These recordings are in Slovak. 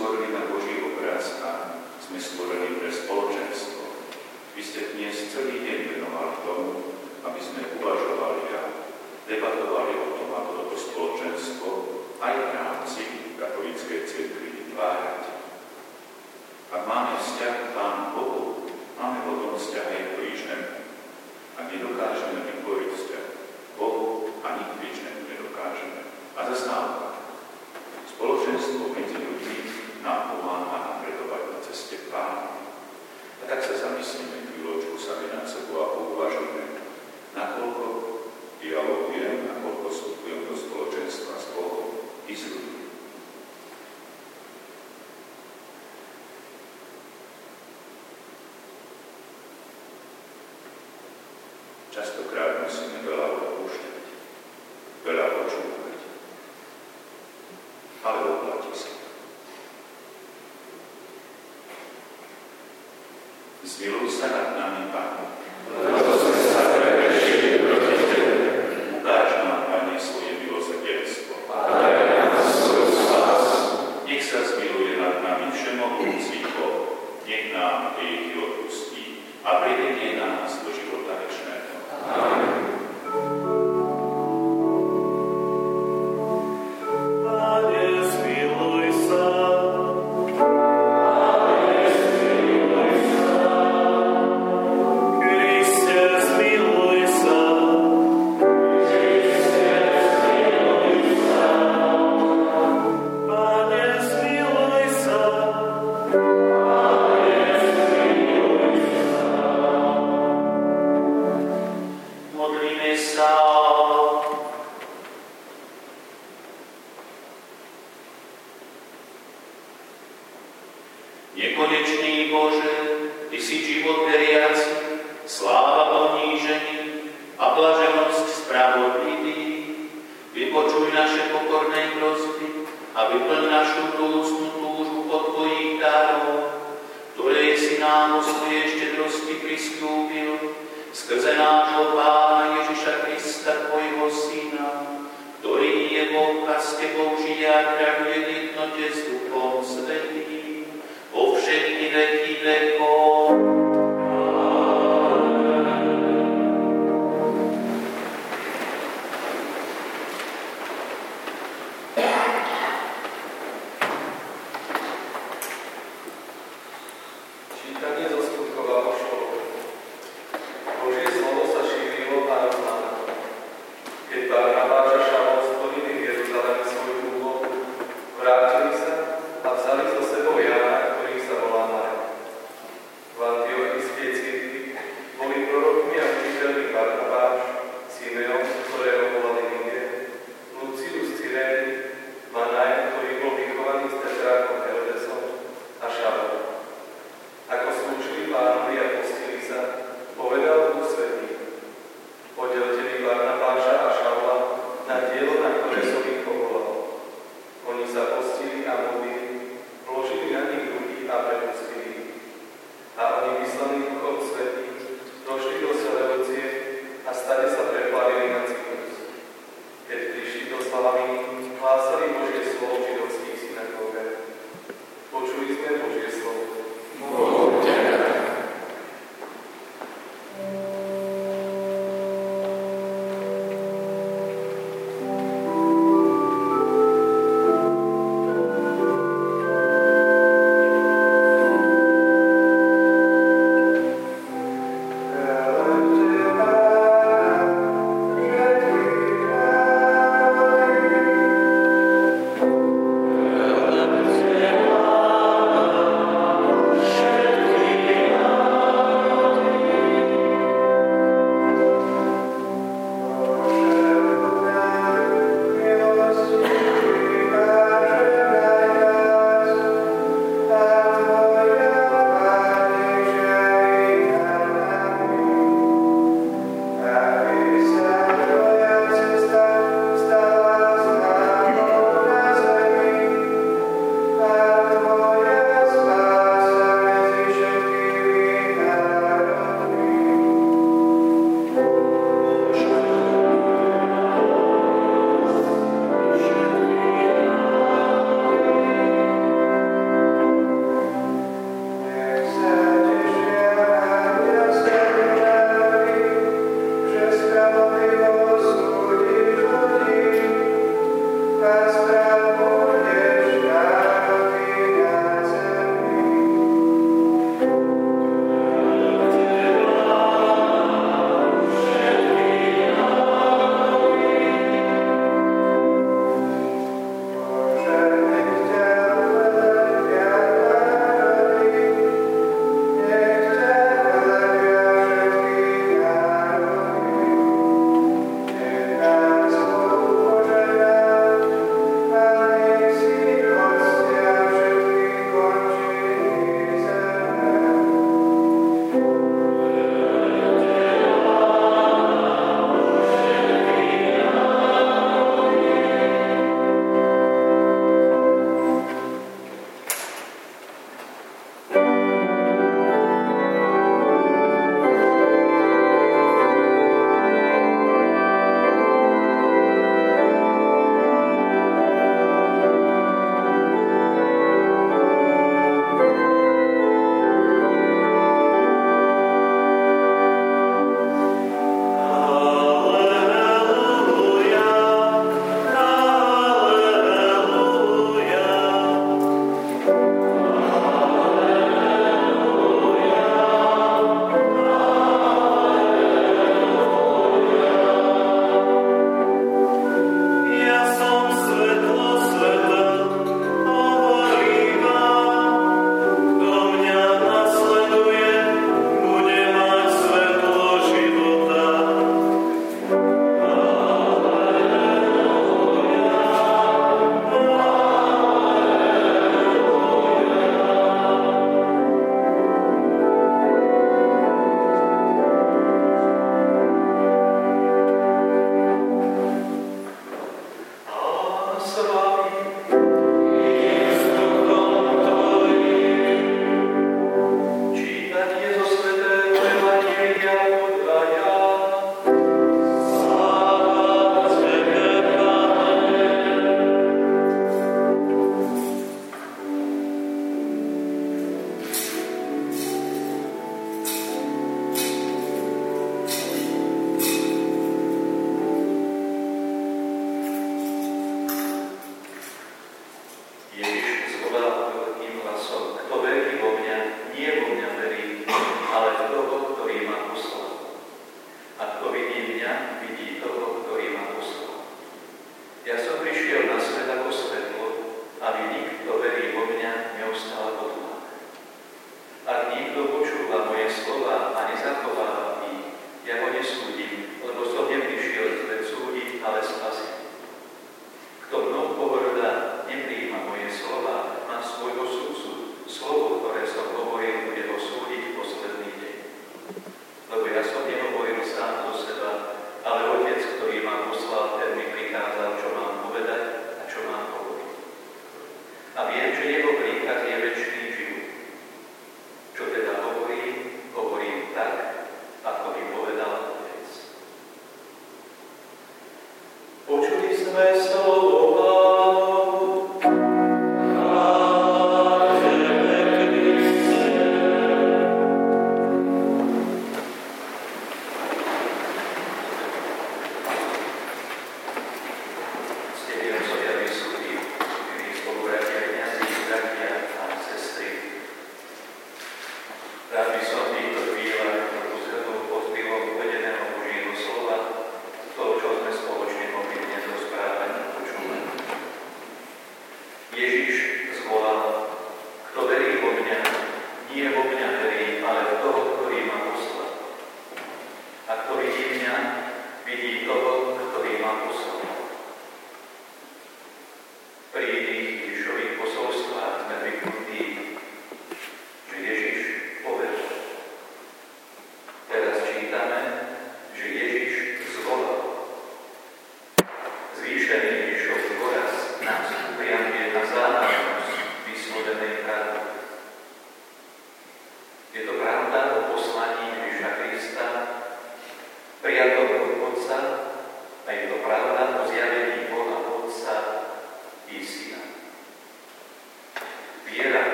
stvorení na Boží obraz a sme stvorení pre spoločenstvo. Vy ste dnes celý deň venovali tomu, aby sme uvažovali a debatovali o tom, ako toto spoločenstvo aj v rámci katolíckej cirkvi vytvárať. Ak máme vzťah k Pánu Bohu, máme potom vzťah aj k blížnemu. Ak nedokážeme vytvoriť vzťah k Bohu, ani k blížnemu nedokážeme. A zase naopak, spoločenstvo medzi ľuďmi nám pomáha napredovať na ceste k Pánu. A tak sa zamyslíme chvíľočku sami nad sebou a uvažujeme, nakoľko dialogujem, nakoľko vstupujem do spoločenstva s Bohom i s ľuďmi. Častokrát musíme veľa odpúšťať, veľa počúvať, ale oplatí sa. Zmiluj sa nad nami, Pane. Lebo sme sa prehrešili proti Tebe. Ukáž nám, Pane, svoje milosrdenstvo. Daj nám svoju spásu. Nech sa zmiluje nad nami všemohúci Boh. Nech nám hriechy odpustí a privedie nás do života večného. Amen. Nekonečný Bože, Ty si život veriaci, sláva ponížení a blaženosť spravodlivých. Vypočuj naše pokorné prosby a vyplň našu plúcnu túžbu po Tvojich daroch, ktoré si nám o svojej štedrosti prisľúbil skrze nášho Pána Ježiša Krista, Tvojho Syna, ktorý je Boh a s Tebou žije a kráľuje v jednote s Duchom Svätým po všetky veky vekov. Čítanie zo Skutkov apoštolov. Božie slovo sa šírilo a rozmáhalo. Keď Barnabáš a Šavol splnili v Jeruzaleme svoju úlohu, vrátili sa a vzali so sebou Jána, ktorý sa volá Marek. V Antiochijskej cirkvi boli prorokmi a učiteľmi Barnabáš, Simeon, ktorého volali Niger, Lucius Cyrény, Manaj, ktorý bol vychovaný s tetrákom Herodesom, a Šavol. Ako slúžili Pánovi a postili sa, povedal Duch Svätý: Podelte mi Barnabáša a Šavla na dielo, na ktoré som ich povolal. Oni sa postili a modlili, vložili na nich ruky a prepustili ich. A oni, vyslaní Duchom Svätým, došli do Seleucie a stade sa preplavili na Cyprus. Keď prišli do Salamíny, hlásali Božie slovo v židovských synagógach. Počuli sme Božie slovo. Ježiš zvolal veľkým hlasom: Kto verí vo mňa, nie vo mňa verí, ale v toho, ktorý ma poslal. A kto vidí mňa, vidí toho, ktorý ma poslal. Ja som prišiel na svet ako svetlo, aby nikto verí vo mňa neostal vo tmách. Ak niekto počúva moje slova a nezachováva ich, ja ho nesúdim, lebo som neprišiel svet súdiť, ale spasiť. Kto mnou pohŕda, neprijíma moje slova, má svojho sudcu. Slovo, ktoré som hovoril, bude ho súdiť v posledný deň. Lebo ja som nehovoril sám zo seba, ale Otec, ktorý ma poslal, ten mi prikázal, čo mám povedať a čo mám hovoriť. A viem, že jeho príkaz je večný život. Čo teda hovorím tak, ako mi povedal Otec. Počuli sme slovo Pánovu.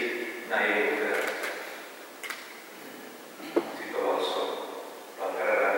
Citoval som Pátra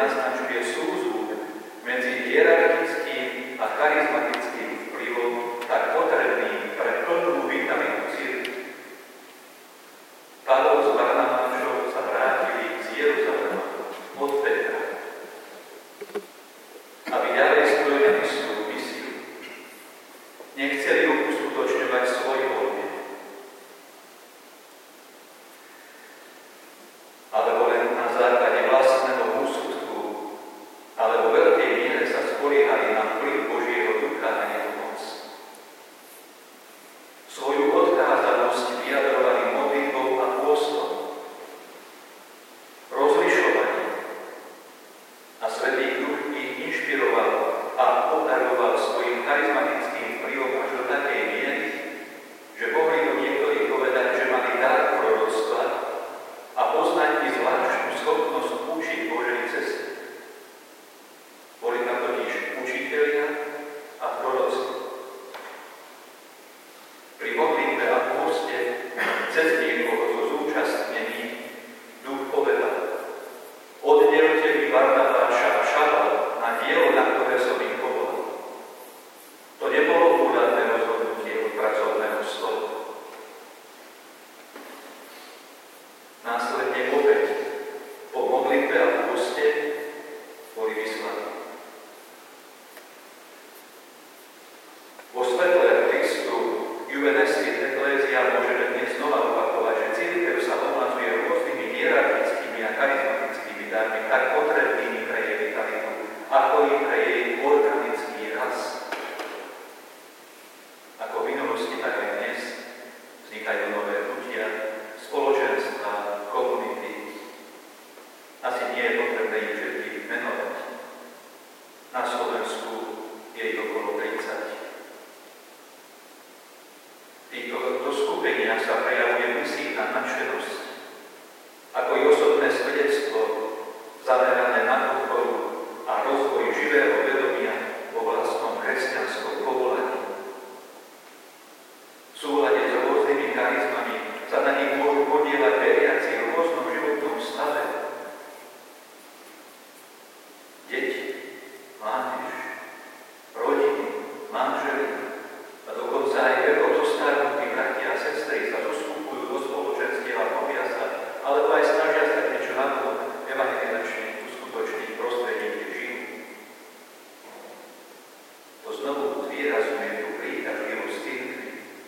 naznačuje súzvuk medzi hierarchickým a charizmatickým vplyvom, tak potrebný pre plnú vitalitu cirkvi. Pavol s Barnabášom sa vrátili z Jeruzalema od Petra, aby ďalej splňali svoju misiu. Nechceli ju uskutočňovať svojvoľne, alebo len na základe vlastného úsudku, ale vo veľkej miere sa spoliehali na vplyv Božieho ducha a jeho moc. Svoju odkázanosť vyjadrovali modlitbou a pôstom, rozlišovaním, a Svätý Duch ich inšpiroval a obdaroval svojim charizmatickým vplyvom až do takej miery, že mohli to niektorí povedať, že mali dar proroctva a poznať i zvláštnu schopnosť učiť Božej cesty. Boli tam totiž učitelia a proroci. Pri modlitbe a pôste cez niekoho zo zúčastnených Duch povedal: Oddelte mi Barnabáša a Šavla na dielo, na ktoré som ich povolal. To nebolo úradné rozhodnutie od pracovného stolu. Následne opäť po modlitbe a pôste boli vyslaní. Vo svetle listu Juvenescit Ecclesia môžeme dnes znova opakovať, že cirkev sa omladzuje rôznymi hierarchickými a charizmatickými darmi, tak potrebnými pre jej vitalitu, ako i pre jej organický rast. Ako v minulosti, tak aj dnes vznikajú nové hnutia, spoločenstva, komunity. Asi nie je potrebné ich všetkých menovať. Na Slovensku je ich okolo 30. V týchto zoskupeniach sa prejavuje misijná nadšenosť, ako i osobné svedectvo zamerané na podporu a rozvoj živého vedomia vo vlastnom kresťanskom povolaní. V súlade s rôznymi charizmami sa na nich môžu podieľať veriaci v rôznom životnom stave. Deti, mládež, rodiny, manželi a dokonca aj veľko zostarnutí bratia a sestry sa zoskupujú do spoločenstiev a modlia sa, alebo aj snažia sa niečo nanovo evangelizačne uskutočniť v prostredí, kde žijú. To znovu zvýrazňuje tú príťažlivosť cirkvi.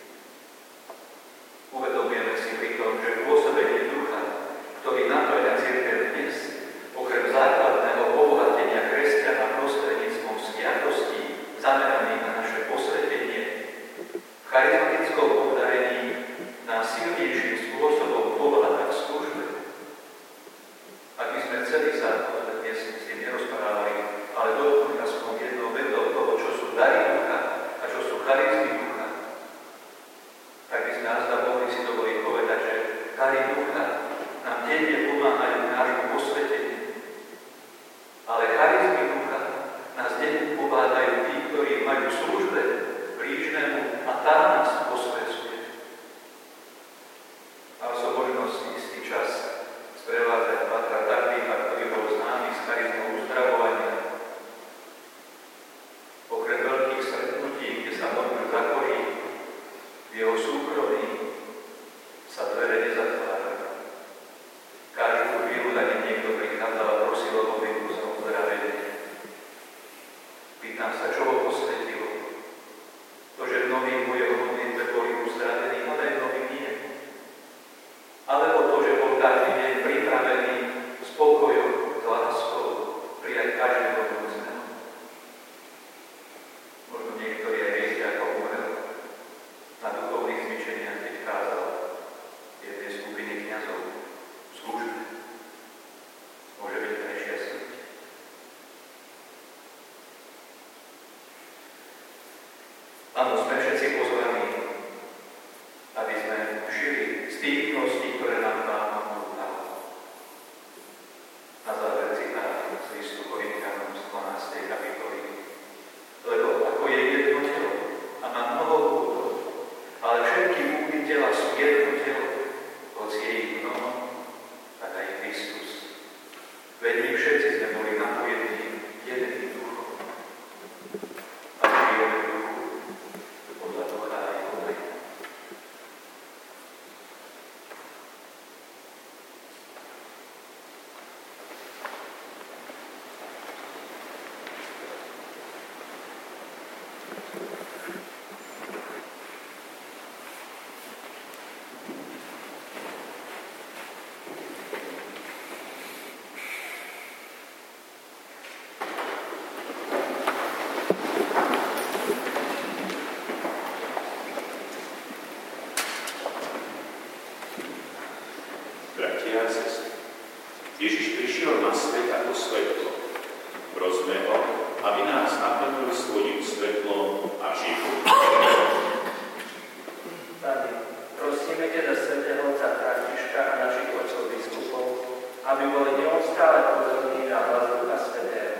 Uvedomujeme si pri tom, že pôsobenie ducha, ktorý naplňa cirkev dnes, okrem základného obohatenia kresťana prostredníctvom sviatostí zameraných na naše posvetenie, v charizmatickom obdarení nás silnejším spôsobom povoláva k službe. Ak by sme chceli sa, dnes s tým nerozprávali, ale dotknúť aspoň jednou vedou toho, čo sú dary ducha a čo sú charizmy ducha, tak by sme azda mohli si dovoliť povedať, že dary ducha nám denne pomáhajú k nášmu posveteniu, ale charizmy ducha nás denne pomáhajú tí, ktorí majú v službe blížnemu a tá nás posvedzuje. Mal som možnosť istý čas sprevádzať Patra Takvíka, ktorý bol známy s charizmou uzdravovania. Okrem veľkých stretnutí, kde sa modlil za chorých, v jeho súkromí sa dvere nezatvárali. Každú chvíľu na ním niekto prichádzal a prosil o modlitbu za uzdravenie. Pýtam sa, čo ho posvetilo. To, že mnohí v jeho modlitbe boli uzdravení, ale mnohí nie. Alebo to, že bol každý deň pripravený s pokojom, s láskou prijať každého núdzneho. Možno niektorí aj viete, ako umrel na duchovných cvičeniach, keď kázal jednej skupiny kňazov v službe. Môže byť krajšia smrť. Áno, sme všetci pozvaní, aby sme žili z tých milostí, ktoré nám Pán Boh dal. Na záver citát z listu Korinťanom z 12. kapitoly. Lebo ako je jedno telo a má mnoho údov, ale všetky údy tela sú jedno telo, hoci je ich mnoho, tak aj Kristus. Veď my všetci sme boli na jedným duchom. A žijeme v duchu podľa Ducha aj Ducha. Bratia a sestry, Ježiš prišiel na svet ako svetlo. Prosme ho, aby nás naplnil svojím svetlom a životom. Pane, prosíme ťa za svätého otca Františka a našich otcov biskupov, aby boli neustále pozorní na hlas Ducha Svätého.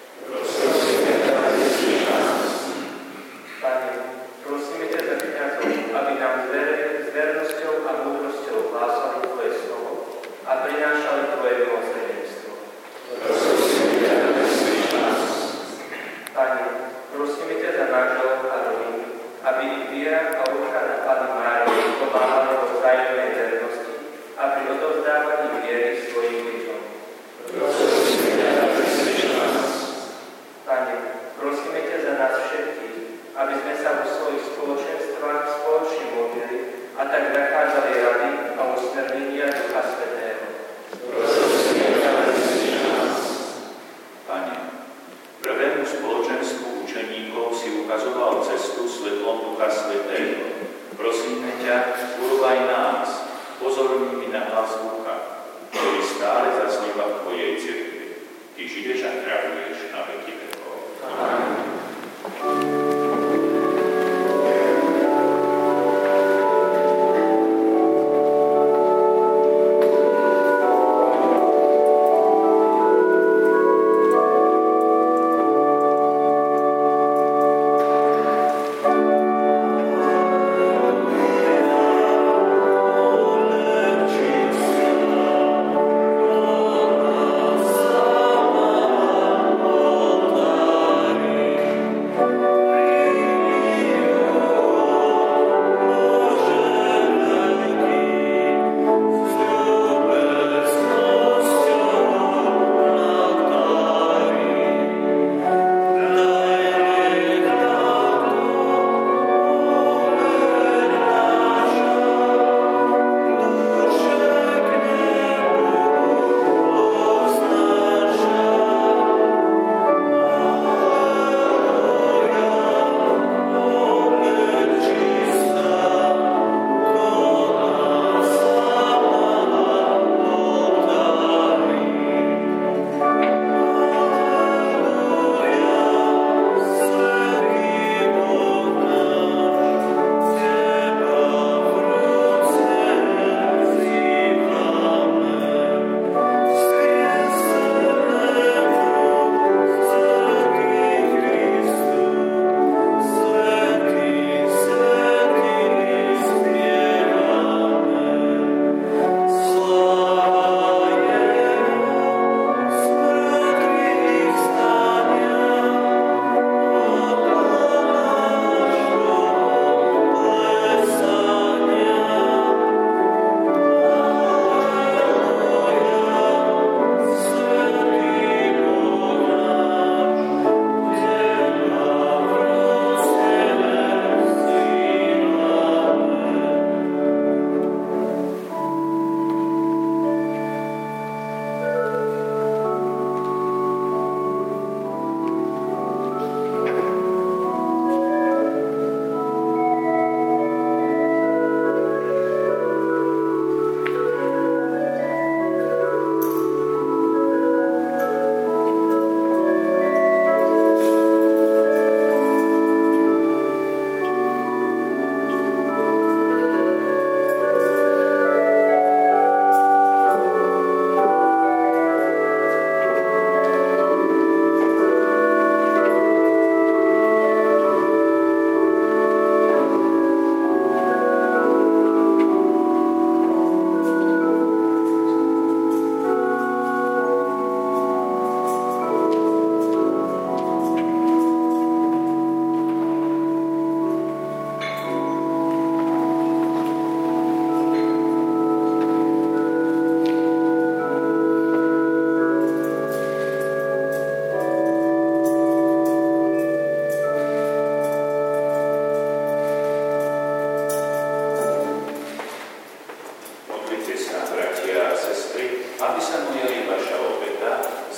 Pane, prosíme ťa za kňazov, aby nám s vernosťou a múdrosťou hlásali Tvoje slovo a prinášali Tvoje milosrdenstvo. Pane, prosíme ťa za manželov a rodiny, aby ich viera a ochrana Panny Márie pomáhali vo vzájomnej vernosti a pri odovzdávaní viery svojim ľuďom. Pane, prosíme ťa za nás všetkých, aby sme sa vo svojich spoločenstvách spoločne modlili a tak nachádzali rady a usmernenia Ducha Svätého. Pane, prvému spoločenstvu učeníkov si ukazoval cestu svetlom Ducha Svätého. Prosíme ťa, urob aj nás pozornými na hlas Ducha, ktorý stále zaznieva v Tvojej cirkvi. Ty žiješ a kráľuješ na veky vekov. Amen. Amen.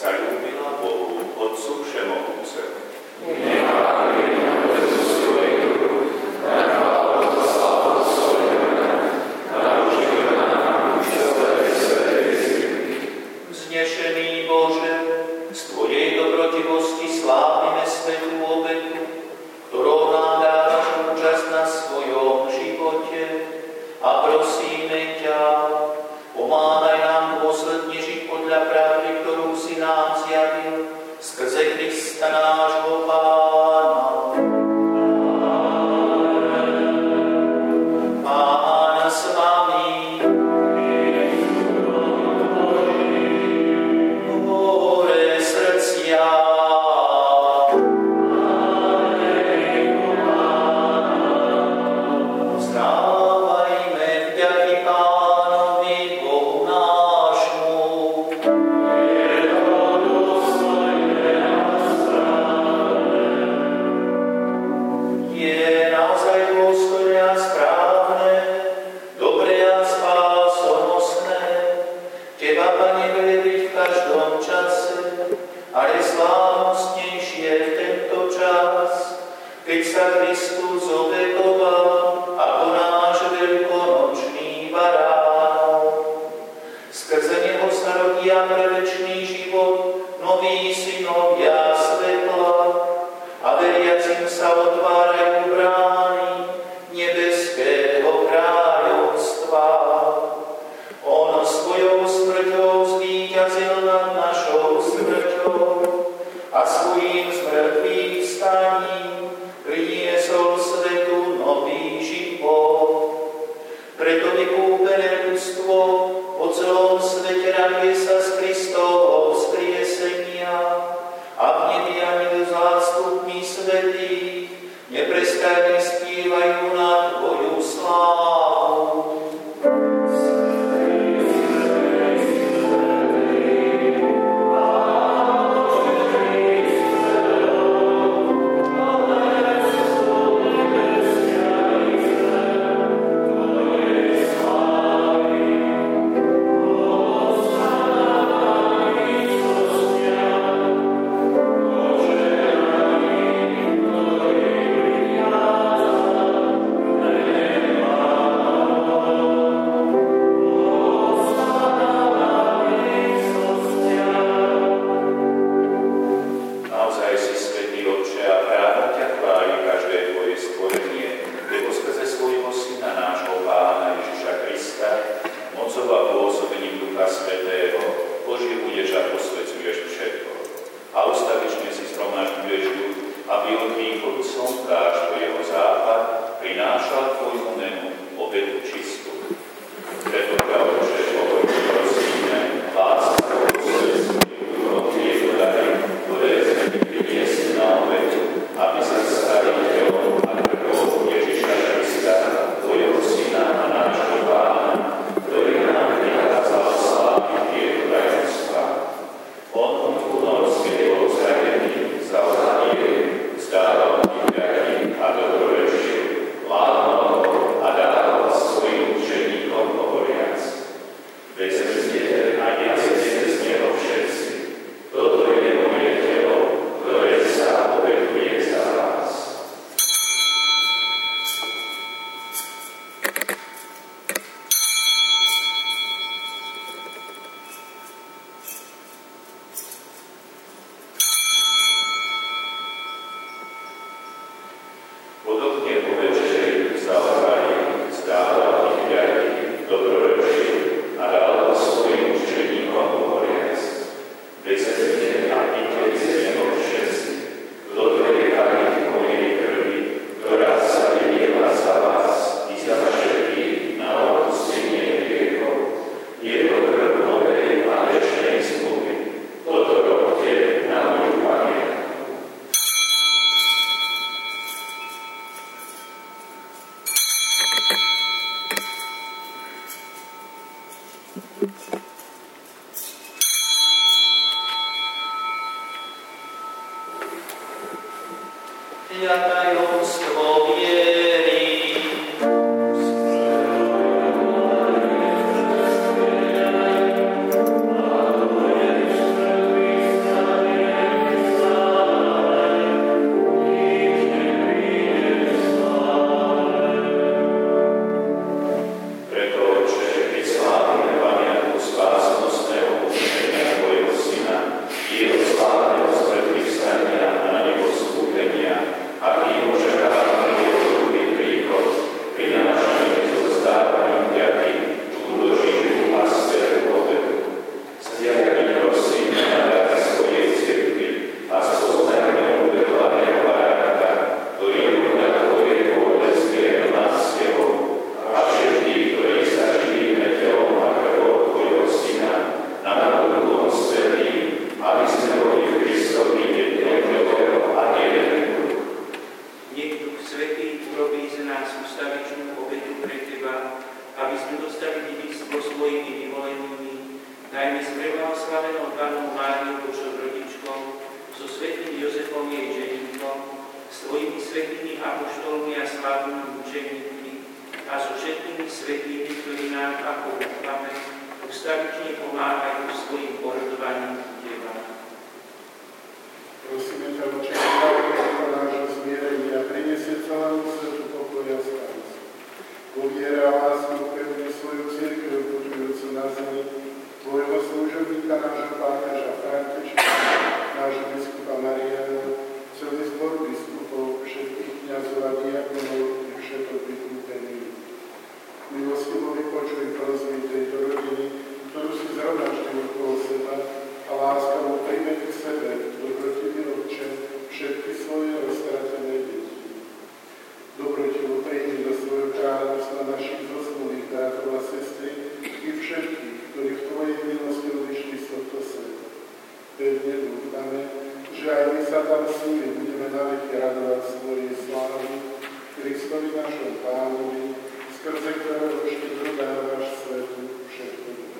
zaľúbila Bohu, Otcu Všemohúcemu. Vznešený Bože, z Tvojej dobrotivosti slávime svätú obetu, ktorou nám dávaš účasť na svojom živote, a prosíme ťa, pomáhaj nám dôsledne žiť podľa pravdy, ktorú si nám zjavil skrze Krista nášho Pána. Pána s vami. Hore srdcia. Vzdávajme vďaky Pánovi Bohu nášmu. Je naozaj dôstojné a správne, dobré a spásonosné, Teba, Pane, velebit v každom čase, ale slávnostnejšie v tento čas, keď sa Kristus obetoval ako náš veľkonočný barán. Skrze Neho sa rodia pre večný život noví synovia svetla a veriacim sa otvárajú brány nebeského kráľovstva. On svojou smrťou zvíťazil nad našou smrťou a svojím zmrtvých vstaním priniesol svetu nový život. Preto vykúpené ľudstvo po celom svete raduje sa z Kristovho vzkriesenia a v nebi anjeli zástupmi svätých neprestajne spievajú na Tvoju slávu. Tajomstvo viery. apoštolmi a slávnymi učeníkmi a so všetkými svätými, ktorí nám ako úfame, ustavične pomáhajú svojim požadovaním Teba. Prosíme ťa, Oče, do nášho zmierenia, prinesie celému svetu pokoj a spásu. Vo viere a láske upevni svoju cirkev, počujúcu na zemi, tvojho služobníka, nášho pápeža Františka, nášho biskupa Mariana, celý zbor biskupov, všetkých kňazov a diakonov i všetok vykúpených. Milostivo vypočuj prosby tejto rodiny, ktorú si zhromaždil okolo seba, a láskavo príjme k sebe, dobrotivý Otče, všetky svoje roztratené deti. Dobrotivo príjmi do svojho kráľovstva našich zosnulých bratov a sestry i všetkých, ktorí v Tvojej milosti odišli z tohto sveta. Pevne dúfame, že aj my sa tam s nimi budeme naveky radovať z Tvojej slávy, Kristovi našom Pánovi, skrze ktorého štedro dávaš svetu všetko dobré.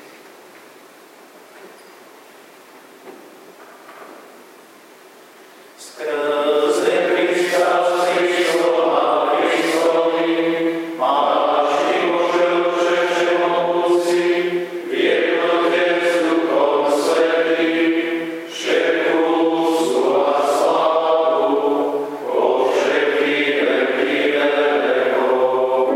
Skrze Krista, Kristom a Kristovi, máš Ty, Bože, Otče všemohúci, v jednote s Duchom Svätým, všetku úctu a slávu po všetky veky vekov.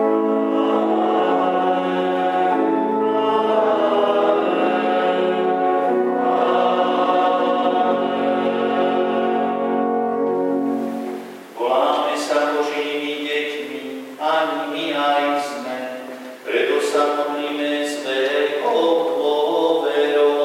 Voláme sa Božími deťmi, ani my aj sme, preto sa modlíme s veľkou dôverou.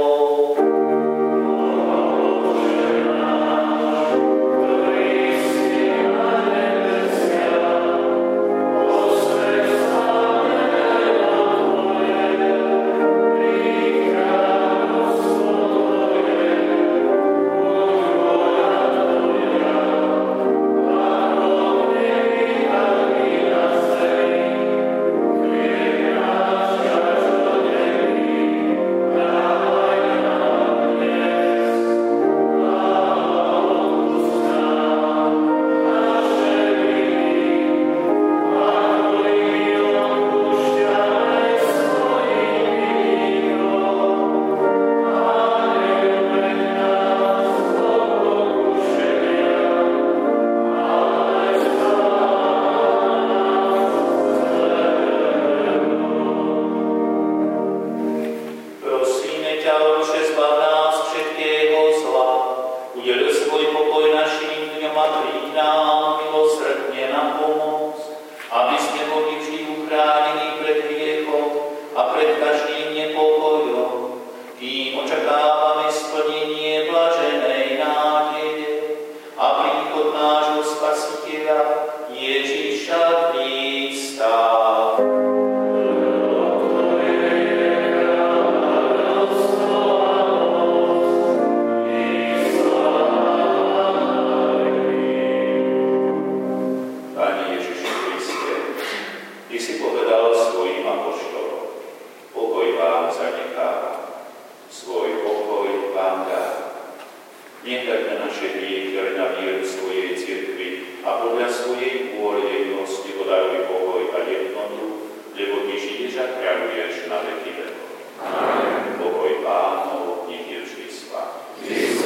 Prosíme ťa, Otče, zbav nás všetkého zla, udeľ svoj pokoj našim dňom a príď nám milosrdne na pomoc, aby sme boli vždy uchránení pred hriechom a pred každým nepokojom, kým očakávame splnenie blaženej nádeje a príchod nášho Spasiteľa Ježiša Krista. Pane Ježišu Kriste, Ty si povedal svojim apoštolom, pokoj vám zanechávam, svoj pokoj vám dám. Nechaj na naše hriechy, ale na vieru svojej cirkvi a podľa svojej vôle jej milosti podaruj pokoj a jednotu, lebo Ty žiješ a kráľuješ na veky vekov. Amen. Pokoj Pánov, nech je vždy s vami.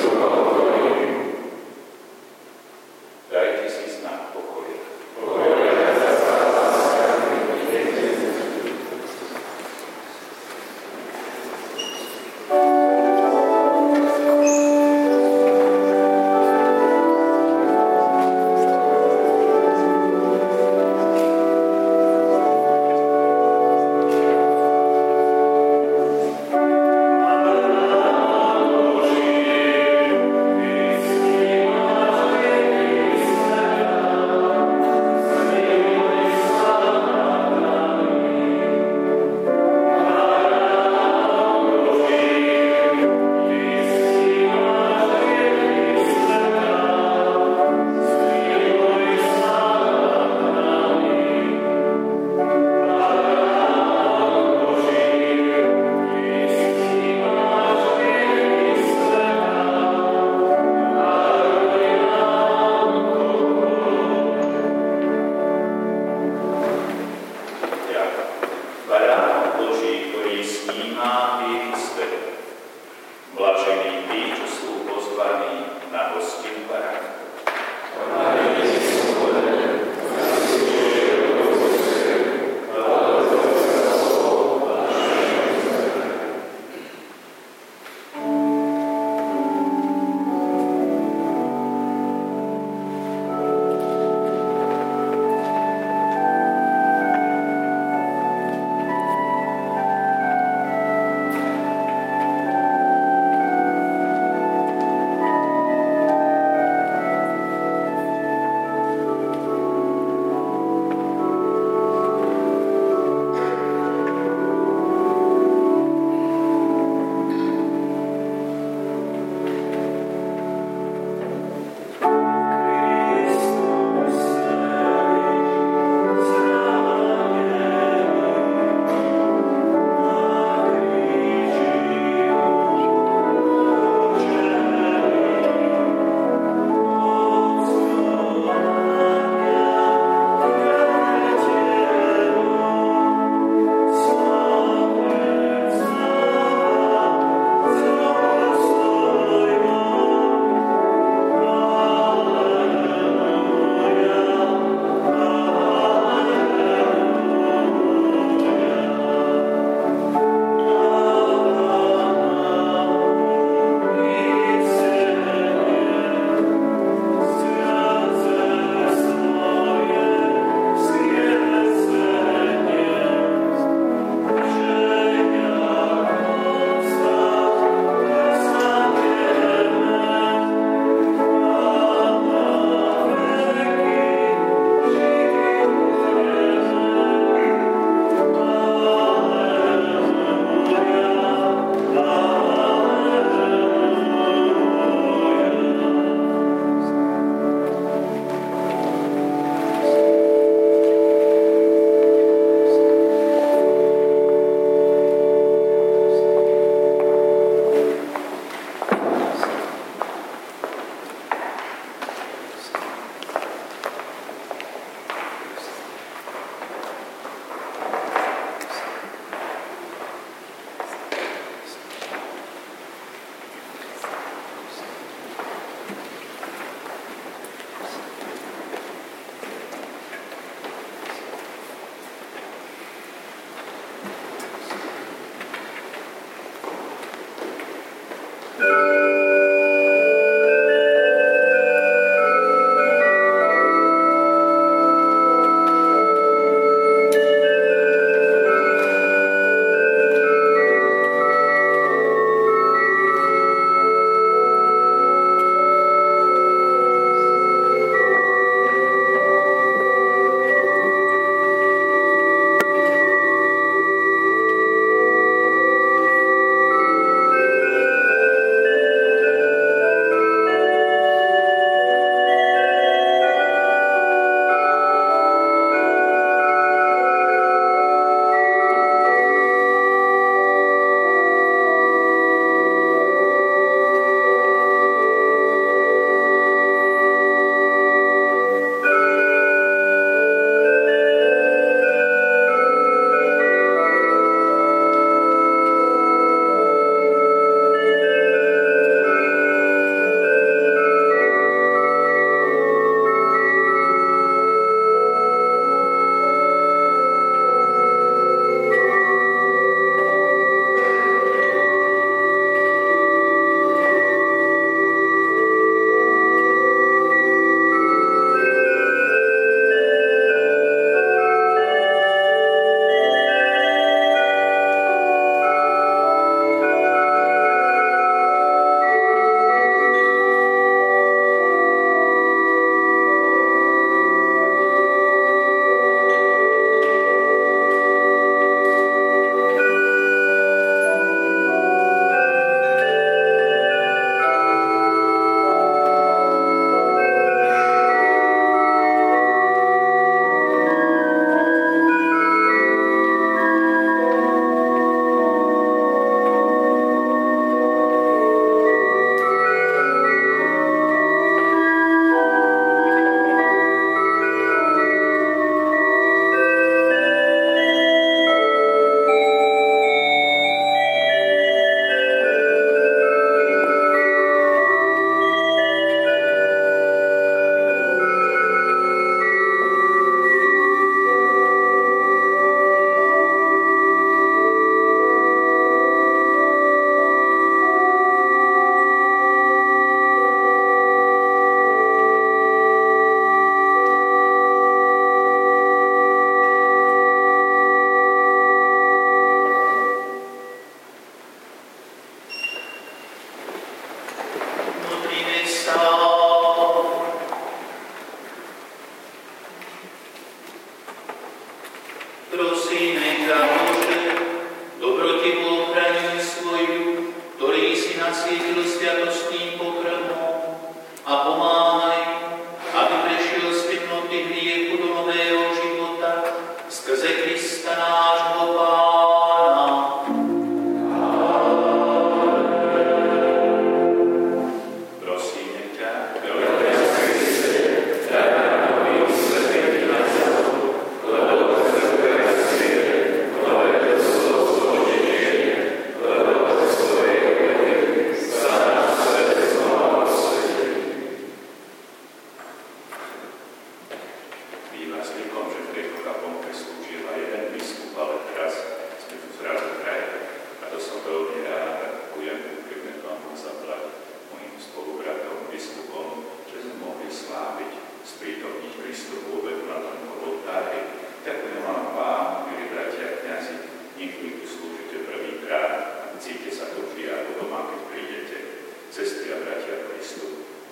Dajte si znak pokoja.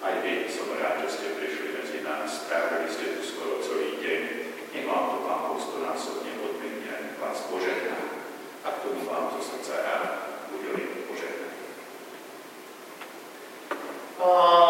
Aj vy som rád, že ste prišli medzi nás, strávili ste tu skoro celý deň. Nech vám to Pán Boh stonásobne odmení a nech vás požehná. A k tomu vám zo srdca rád udelím požehnanie.